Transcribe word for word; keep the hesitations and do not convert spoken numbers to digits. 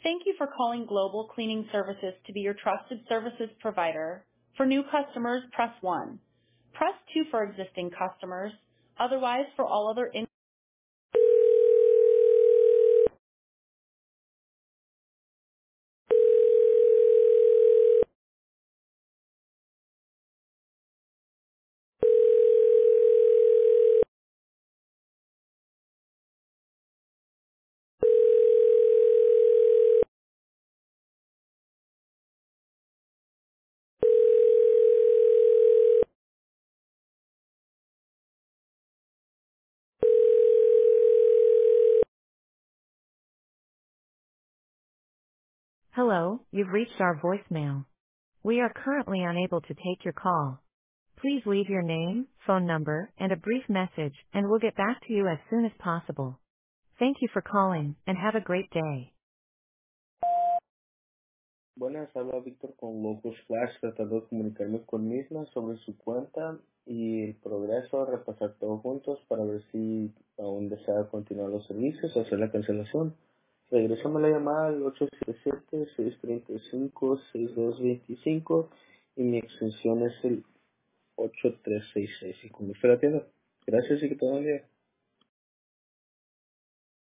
Thank you for calling Global Cleaning Services to be your trusted services provider. For new customers, press one. Press two for existing customers. Otherwise, for all other in- Hello, you've reached our voicemail. We are currently unable to take your call. Please leave your name, phone number, and a brief message, and we'll get back to you as soon as possible. Thank you for calling, and have a great day. Buenas, habla Víctor con Locus Flash, tratando de comunicarme con Misma sobre su cuenta y el progreso, repasar todo juntos para ver si aún desea continuar los servicios o hacer la cancelación. Regresame la llamada al ocho siete siete, seis tres cinco, seis dos dos cinco y mi extensión es el ocho tres seis seis. Y con gusto la atiendo. Gracias y que todo bien.